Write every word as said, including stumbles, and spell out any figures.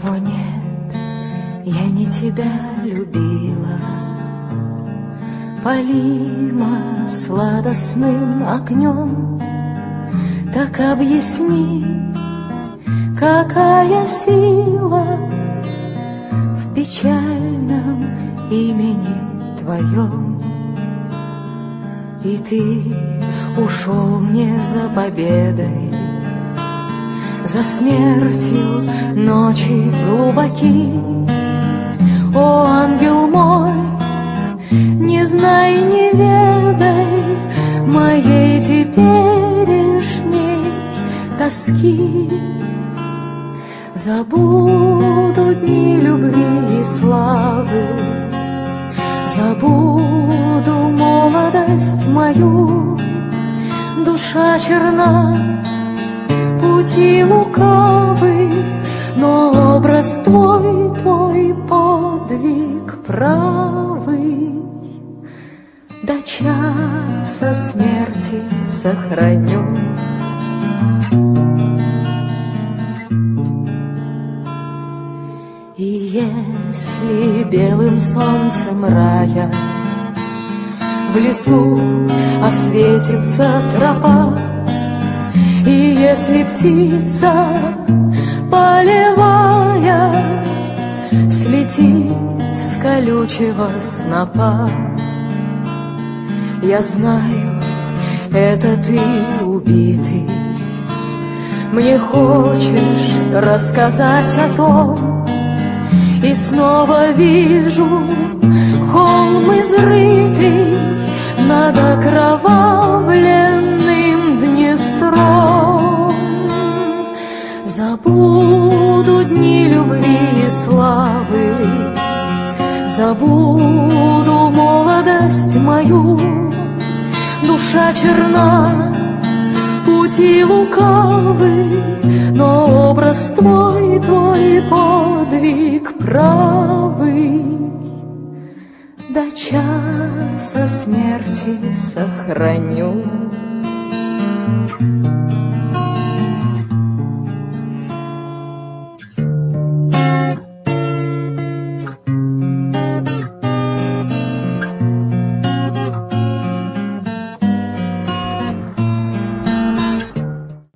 О нет, я не тебя любила, палима сладостным огнем. Так объясни, какая сила в печальном имени твоем. И ты ушел не за победой, за смертью ночи глубоки. О, ангел мой, не знай, не ведай моей теперешней тоски. Забуду дни любви и славы, забуду молодость мою. Душа черна, пути лукавы, но образ твой, твой подвиг правый. До часа смерти сохраню. И если белым солнцем рая в лесу осветится тропа, и если птица полевая слетит с колючего снопа, я знаю, это ты убитый. Мне хочешь рассказать о том, и снова вижу холм изрытый над окровавленным Днестром. Забуду дни любви и славы, забуду молодость мою. Душа черна, пути лукавы, но образ твой, твой подвиг правый. До часа смерти сохраню.